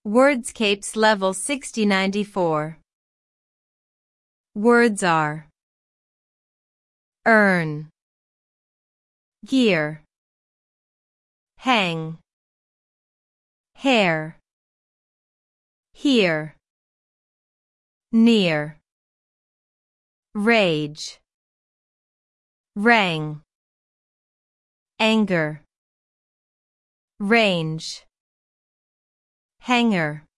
Wordscapes Level 6094. Words are earn, gear, hang, hair, here, near, rage, rang, anger, range, hanger.